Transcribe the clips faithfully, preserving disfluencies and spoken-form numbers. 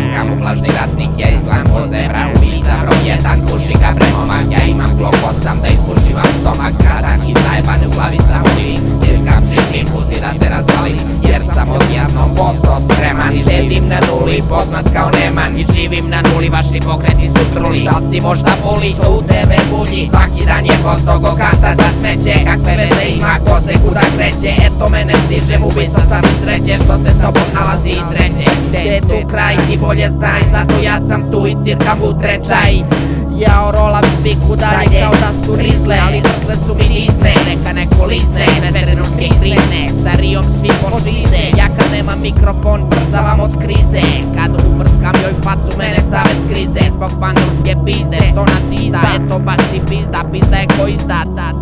Kamuflažni ratnik je izgledam ko zebra, ubica broj jedan, kušika premomak. Ja imam klop osam da ispušivam stomak, kradan i zajeban u glavi samo dim. Cirkam živim puti da te razvalim, jer sam odjednom postao spreman. I sedim na nuli, poznat kao Neman, i živim na nuli, vaši pokreti su truli. Da li si možda boli, što u tebe bulji? Svaki dan je postao ko kanta za smeće, kakve veze ima ko se kuda kreće. Eto mene stižem, ubica sam i sreće, što se sobom nalazi i sreće. Gde je tu kraj, ti bolje znaj, zato ja sam tu i cirkam u trečaj. Ja orolam spiku dalje kao da su rizle, ali brzle su mi nizne. Neka neko lizne, ne trenutke izlizne, sa rijom svi požizne. Ja kad nemam mikrofon, brzavam od krize, kad uprskam joj facu, mene savez krize. Zbog bandurske pizde, što nas izda, eto baš si pizda, pizda je ko izda.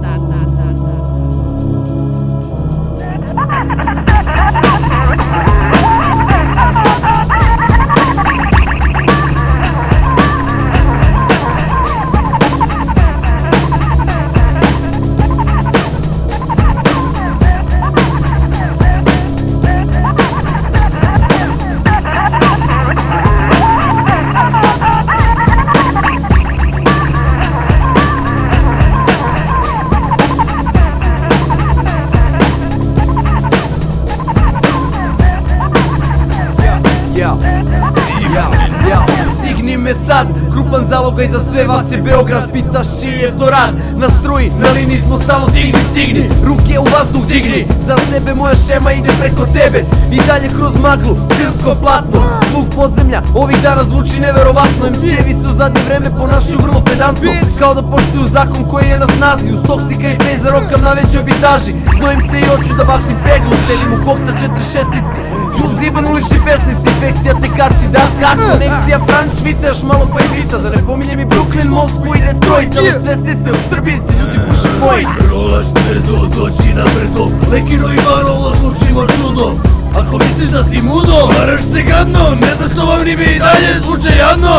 Stigni me sad, krupan zalogaj za sve vas je Beograd. Pitaš čiji je to rad, na struji, na liniji smo stalno. Stigni, stigni, ruke u vazduh digni. Za sebe moja šema ide preko tebe i dalje kroz maglu, filmsko platno. Zvuk podzemlja ovih dana zvuči neverovatno. em si evi se u zadnje vreme ponašaju vrlo pedantno, kao da poštuju zakon koji je na snazi. Uz toksika i fejza rokam na većoj bitaži. Znojim se i hoću da bacim peglu, sedim u kokta četiri šestici. Čul ziban ulični pesnici, infekcija te kači da skače. Nekcija Franc, Švica, još malo pa i Vica. Da ne pominjem i Brooklyn, Moskvu i Detroit. Ali svesti se, u Srbiji se ljudi puši point. Rolaš tvrdo, doći na brdo, Lekino Ivanovo zvučimo čudo. Ako misliš da si mudo, varaš se gadno, ne znam što vam ni mi i dalje zvuče jadno.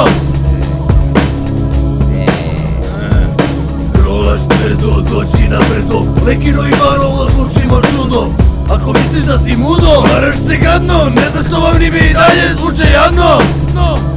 Rolaš tvrdo, doći na brdo, Lekino Ivanovo zvučimo čudo. Ako misliš da si mudo, varaš se gadno, ne znam što vam ni mi i dalje zvuče jadno.